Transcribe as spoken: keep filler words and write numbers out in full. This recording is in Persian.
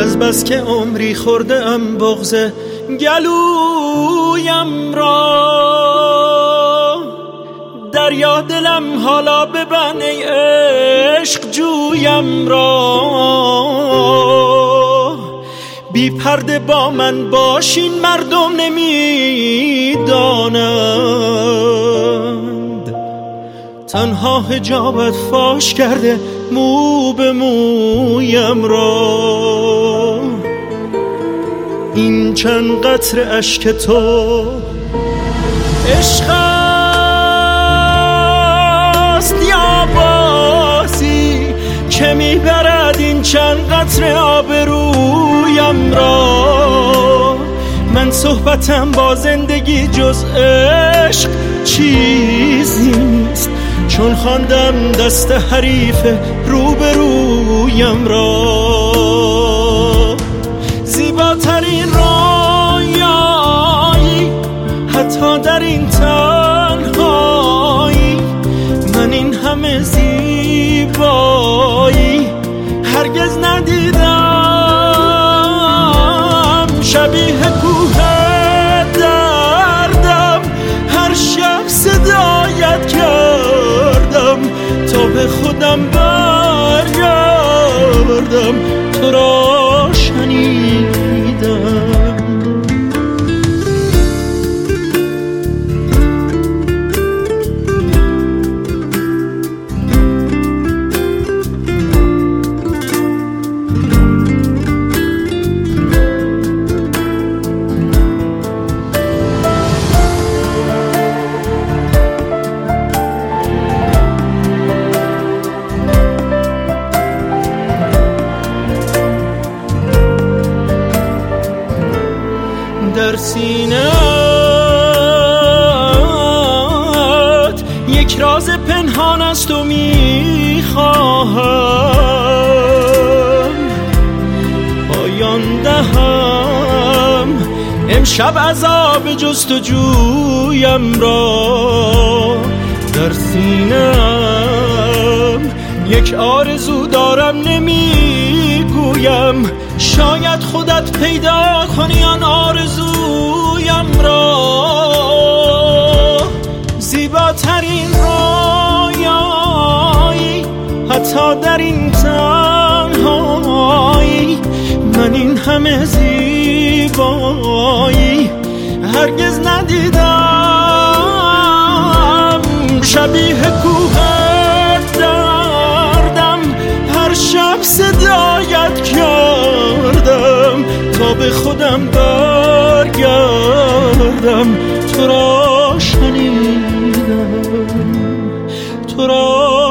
از بس که عمری خورده ام بغض گلویم را، دریا دلم حالا ببن ای عشق جویم را. بی پرده با من باشین مردم نمیدانند، تنها حجابت فاش کرده مو به مویم را. این چند قطره اشک تو عشق است یا بازی که میبرد این چند قطره آبرویم را. من صحبتم با زندگی جز عشق چیزی نیست، چون خواندم دست حریف روبرویم را. زیباترین رویایی حتی در این تنهایی، من این همه زیبایی هرگز ندیدم. شبیه کوه دردم هر شب صدایت کردم تا به خودم برگردم، تو را شنیدم. در سینه‌ات یک راز پنهان است و میخواهم پایان دهم امشب عذاب جستجویم را. در سینه‌ام یک آرزو دارم نمیگویم، شاید خودت پیدا کنی آن آرزویم را. زیباترین رویایی حتی در این تنهایی، من این همه زیبایی هرگز ندیدم. شبیه کوه دردم هر شب صدایت کردم تا به خودم برگردم، تو را شنیدم، تو را